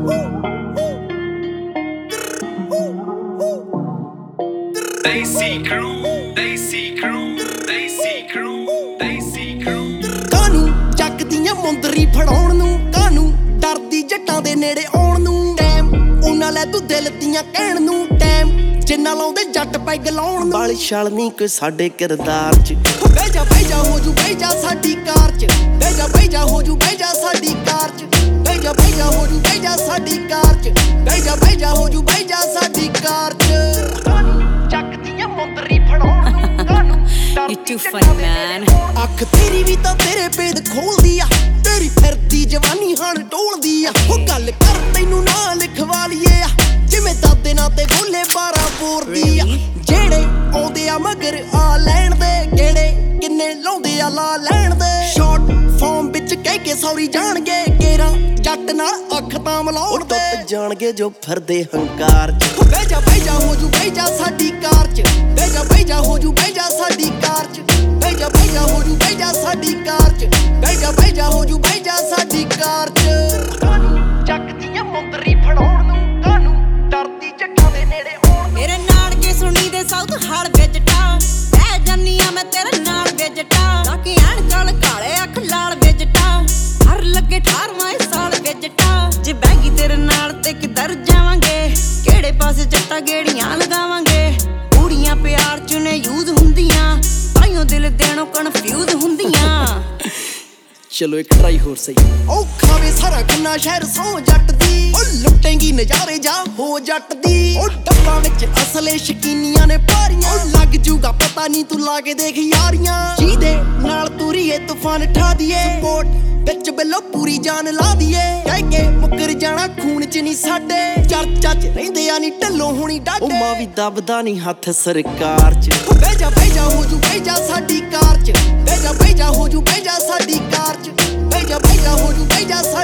ਕਾਨੂੰ ਚੱਕਦੀਆਂ ਮੁੰਦਰੀ ਫੜਾਉਣ ਨੂੰ, ਕਾਨੂੰ ਡਰਦੀ ਜੱਟਾਂ ਦੇ ਨੇੜੇ ਆਉਣ ਨੂੰ। ਟਾਈਮ ਉਹਨਾਂ ਲੈ ਤੂੰ ਦਿਲ ਦੀਆਂ ਕਹਿਣ ਨੂੰ, ਟਾਈਮ ਜਿੰਨਾ ਲਾਉਂਦੇ ਜੱਟ ਪੈਗ ਲਾਉਣ ਨੂੰ। ਬਾਲੀ ਛਲ ਨਹੀਂ ਕੋਈ ਸਾਡੇ ਕਿਰਦਾਰ ਚ, ਬਹਿ ਜਾ ਹੋ ਜੂ ਬਹਿ ਜਾ ਸਾਡੀ ਕਾਰ ਚ, ਬਹਿ ਜਾ ਹੋ ਜੂ ਬਹਿ ਜਾ ਸਾਡੀ ਕਾਰ ਚ, ਬਹਿ ਜਾ ਹੋ ਜੂ ਬਹਿ ਜਾ ਸਾਡੀ ਕਾਰ ਚ, ਬਹਿ ਜਾ ਹੋ ਜੂ ਬਹਿ ਜਾ ਸਾਡੀ ਕਾਰ ਚ। ਕਾਨੂੰ ਚੱਕਦੀਆਂ ਮੁੰਦਰੀ ਫੜਾਉਣ ਨੂੰ, ਕਾਨੂੰ You too funny, man. ਅੱਖ ਤੇਰੀ ਵੀ ਤਾਂ ਤੇਰੇ ਭੇਦ ਖੋਲਦੀ ਆ, ਤੇਰੀ ਫਿਰਦੀ ਜਵਾਨੀ ਹਣ ਟੋਲਦੀ ਆ। ਉਹ ਗੱਲ ਕਰ ਤੈਨੂੰ ਨਾ ਲਿਖਵਾ ਲਈਏ ਆ, ਜਿਵੇਂ ਦਾਦੇ ਨਾਲ ਤੇ ਗੋਲੇ 12 ਬੋਰਦੀ ਆ। ਜਿਹੜੇ ਆਉਂਦੇ ਆ ਮਗਰ ਆ ਲੈਣ ਦੇ, ਗੇੜੇ ਕਿੰਨੇ ਲਾਉਂਦੇ ਆ ਲਾ ਲੈਣ ਦੇ। ਸ਼ਾਰਟ ਫਾਰਮ ਵਿੱਚ ਕਹਿ ਕੇ ਸੌਰੀ ਜਾਣਗੇ, ਕੇਰਾ ਜੱਟ ਨਾਲ ਅੱਖ ਤਾਂ ਮਲਾਉਣ ਦੇ। ਜਾਣਗੇ ਜੋ ਫਿਰਦੇ ਹੰਕਾਰ ਚ, ਬਹਿ ਜਾ ਹੋ ਜੂ ਬਹਿ ਜਾ ਸਾਡੀ ਕਾਰ ਚ, ਬਹਿ ਜਾ ਹੋ ਜੂ ਬਹਿ ਜਾ ਸਾਡੀ ਕਾਰ ਚ, ਬਹਿ ਜਾ ਹੋ ਜੂ ਬਹਿ ਜਾ ਸਾਡੀ ਕਾਰ ਚ, ਬਹਿ ਜਾ ਹੋ ਜੂ ਬਹਿ ਜਾ ਸਾਡੀ ਕਾਰ ਚ। ਕਾਨੂੰ ਚੱਕਦੀਆਂ ਮੁੰਦਰੀ ਫੜਾਉਣ ਨੂੰ, ਕਾਨੂੰ ਡਰਦੀ ਜੱਟਾਂ ਦੇ ਨੇੜੇ ਆਉਣ। ਮੇਰੇ ਨਾਨਕੇ ਸੁਣੀ ਦੇ ਸਾਊਥ ਹਾਲ ਵਿਜਟਾ, ਬਹਿ ਜਾਨੀ ਆ ਮੈਂ ਤੇਰੇ ਨਾਲ ਵਿਜਟਾ। ਲਾਕੀ ਐਨਕਾਂ ਕਾਲੇ ਅੱਖ ਲਾਲ ਵਿਜਟਾ, ਹਰ ਲੱਗੇ 18ਵਾਂ ਸਾਲ ਵਿਜਟਾ। ਜੇ ਬਹਿ ਗਈ ਤੇਰੇ ਨਾਲ ਤੇ ਕਿੱਧਰ ਜਾਵਾਂਗੇ, ਕਿਹੜੇ ਪਾਸੇ ਜੱਟਾਂ ਗੇੜੀਆਂ ਲਗਾਵਾਂਗੇ। ਕੁੜੀਆਂ ਪਿਆਰ ਚ ਨੇ ਯੂਜ਼ ਹੁੰਦੀਆਂ, ਤਾਈਓ ਦਿਲ ਦੇਣੋਂ ਕਨਫਿਊਜ਼ ਹੁੰਦੀਆਂ। ਚਲੋ ਇੱਕ ਟਰਾਈ ਹੋਰ ਸਹੀ। ਉਹ ਖਾਵੇ ਸਾਰਾ ਕਿੰਨਾ ਸ਼ਹਿਰ ਸੌ ਜੱਟ ਦੀ, ਉਹ ਲੁੱਟੇਂਗੀ ਨਜ਼ਾਰੇ ਜਾ ਹੋ ਜੱਟ ਦੀ। ਉਹ ਡੱਬਾਂ ਵਿੱਚ ਅਸਲੇ ਸ਼ਕੀਨੀਆਂ ਨੇ ਭਾਰੀਆਂ, ਉਹ ਲੱਗ ਜੂਗਾ ਪਤਾ ਨਹੀਂ ਤੂੰ ਲਾ ਕੇ ਦੇਖ ਯਾਰੀਆਂ। ਜਿਹਦੇ ਨਾਲ ਤੁਰੀਏ ਤੂਫਾਨ ਠਾ ਦੀਏ, ਸਪੋਰਟ ਵਿੱਚ ਬਿੱਲੋ ਪੂਰੀ ਜਾਨ ਲਾ ਦੀਏ। ਕਹਿ ਕੇ ਮੁੱਕਰ ਜਾਣਾ ਖੂਨ ਚ ਨਹੀਂ ਸਾਡੇ, ਚਰਚਾ ਚ ਰਹਿੰਦੇ ਆ ਨਹੀਂ ਢੱਲੋਂ ਹੋਣੀ ਡਾਡੇ। ਉਹ ਮਾਂ ਵੀ ਦੱਬਦਾ ਨਹੀਂ ਹੱਥ ਸਰਕਾਰ ਚ, ਬਹਿ ਜਾ ਹੋ ਜੂ ਬਹਿ ਜਾ ਸਾਡੀ ਕਾਰ ਚ, ਬਹਿ ਜਾ ਹੋ ਜੂ ਬਹਿ ਜਾ ਸਾਡੀ ਕਾਰ ਚ, ਬਹਿ ਜਾ ਹੋ ਜੂ ਬਹਿ ਜਾ